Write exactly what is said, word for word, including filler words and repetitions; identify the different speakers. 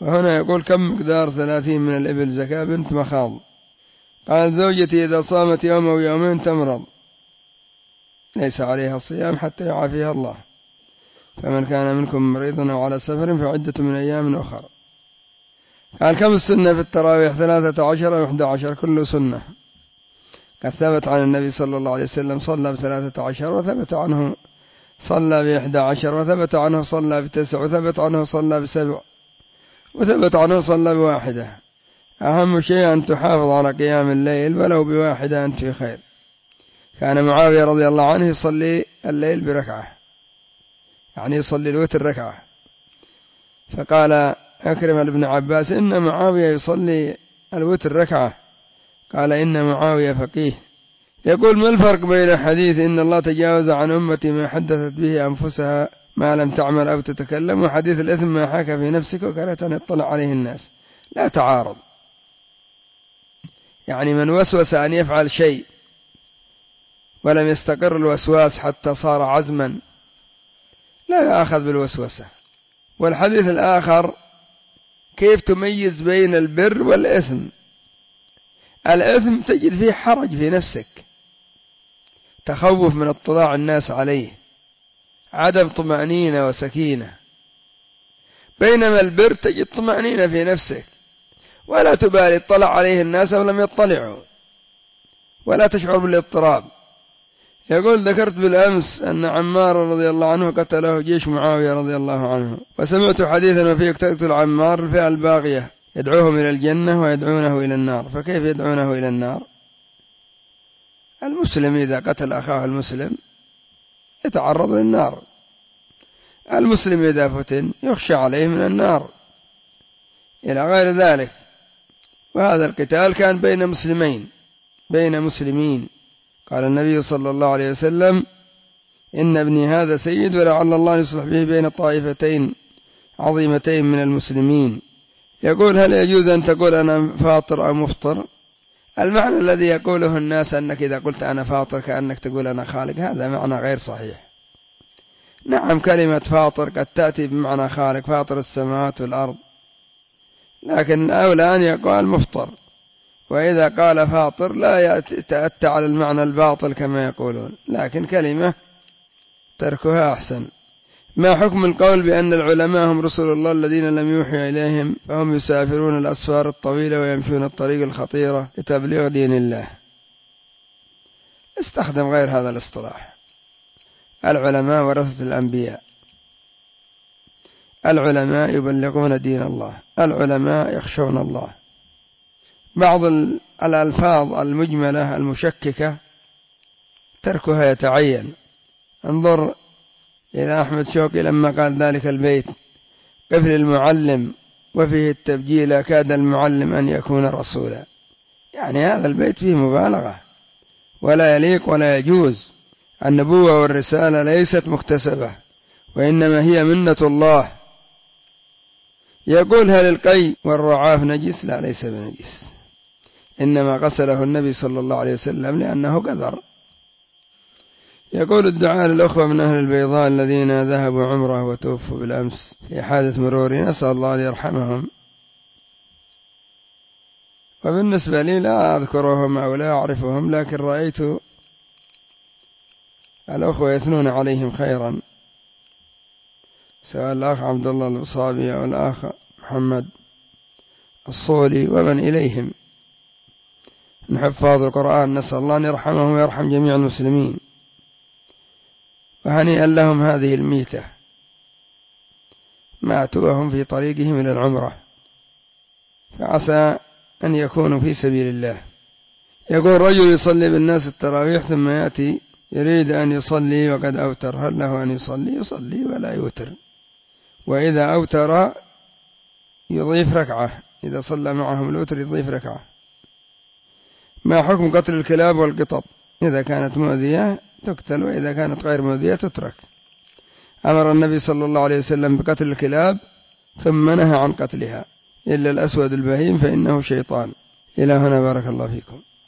Speaker 1: وهنا يقول كم مقدار ثلاثين من الإبل زكاة بنت مخاض؟ قال زوجتي إذا صامت يوم أو يومين تمرض ليس عليها الصيام حتى يعافيها الله، فمن كان منكم مريضا أو على سفر فعدة من أيام أخر. قال كم السنة في التراويح؟ ثلاثة عشر أو إحدى عشر كل سنة. قد ثبت عن النبي صلى الله عليه وسلم صلى بثلاثة عشر، وثبت عنه صلى بإحدى عشر، وثبت عنه صلى بتسع، وثبت عنه صلى بسبع، وثبت عنه صلى بواحدة. أهم شيء أن تحافظ على قيام الليل ولو بواحدة أنت في خير. كان معاوية رضي الله عنه يصلي الليل بركعة، يعني يصلي الوتر ركعة. فقال أكرم لابن عباس إن معاوية يصلي الوتر ركعة، قال إن معاوية فقيه. يقول ما الفرق بين حديث إن الله تجاوز عن أمتي ما حدثت به أنفسها ما لم تعمل أو تتكلم، وحديث الإثم ما حاك في نفسك وكرهت أن يطلع عليه الناس؟ لا تعارض. يعني من وسوس أن يفعل شيء ولم يستقر الوسواس حتى صار عزما لا يأخذ بالوسوسة. والحديث الآخر كيف تميز بين البر والإثم؟ الإثم تجد فيه حرج في نفسك، تخوف من اطلاع الناس عليه، عدم طمأنينة وسكينة، بينما البر تجد طمأنينة في نفسك ولا تبالي اطلع عليه الناس أو لم يطلعوا، ولا تشعر بالاضطراب. يقول ذكرت بالأمس أن عمار رضي الله عنه قتله جيش معاوية رضي الله عنه، وسمعت حديثا وفيه تقتل عمار الفئة الباغية يدعوهم إلى الجنة ويدعونه إلى النار. فكيف يدعونه إلى النار؟ المسلم إذا قتل أخاه المسلم يتعرض للنار، المسلم إذا فتن يخشى عليه من النار إلى غير ذلك. وهذا القتال كان بين مسلمين بين مسلمين. قال النبي صلى الله عليه وسلم إن ابني هذا سيد ولعل الله يصلح به بين طائفتين عظيمتين من المسلمين. يقول هل يجوز أن تقول أنا فاطر أو مفطر؟ المعنى الذي يقوله الناس أنك إذا قلت أنا فاطر كأنك تقول أنا خالق، هذا معنى غير صحيح. نعم كلمة فاطر قد تأتي بمعنى خالق، فاطر السماوات والأرض، لكن أولى أن يقال مفطر. وإذا قال فاطر لا يتأتى على المعنى الباطل كما يقولون، لكن كلمة تركها أحسن. ما حكم القول بأن العلماء هم رسل الله الذين لم يوحي إليهم فهم يسافرون الأسفار الطويلة ويمشون الطريق الخطيرة لتبليغ دين الله؟ استخدم غير هذا الاصطلاح. العلماء ورثة الأنبياء، العلماء يبلغون دين الله، العلماء يخشون الله. بعض الألفاظ المجملة المشككة تركها يتعين. انظر إلى أحمد شوقي لما قال ذلك البيت قفل المعلم وفيه التبجيل كاد المعلم أن يكون رسولا، يعني هذا البيت فيه مبالغة ولا يليق ولا يجوز. النبوة والرسالة ليست مكتسبة وإنما هي منة الله. يقول هل القي والرعاف نجس؟ لا ليس بنجس، إنما غسله النبي صلى الله عليه وسلم لأنه قذر. يقول الدعاء للأخوة من أهل البيضاء الذين ذهبوا عمره وتوفوا بالأمس في حادث مروري، نسأل الله أن يرحمهم. وبالنسبة لي لا أذكرهم أو لا أعرفهم، لكن رأيت الأخوة يثنون عليهم خيرا، سواء الأخ عبد الله الوصابي أو الأخ محمد الصولي ومن إليهم من حفاظ القرآن، نسأل الله أن يرحمهم ويرحم جميع المسلمين. وهنيئا لهم هذه الميتة، ماتوا وهم في طريقهم إلى العمرة، فعسى أن يكونوا في سبيل الله. يقول رجل يصلي بالناس التراويح ثم يأتي يريد أن يصلي وقد أوتر، هل له أن يصلي؟ يصلي ولا يوتر، وإذا أوتر يضيف ركعة، إذا صلى معهم الوتر يضيف ركعة. ما حكم قتل الكلاب والقطط؟ إذا كانت مؤذية تقتل، وإذا كانت غير مؤذية تترك. أمر النبي صلى الله عليه وسلم بقتل الكلاب ثم نهى عن قتلها إلا الأسود البهيم فإنه شيطان. إلى هنا بارك الله فيكم.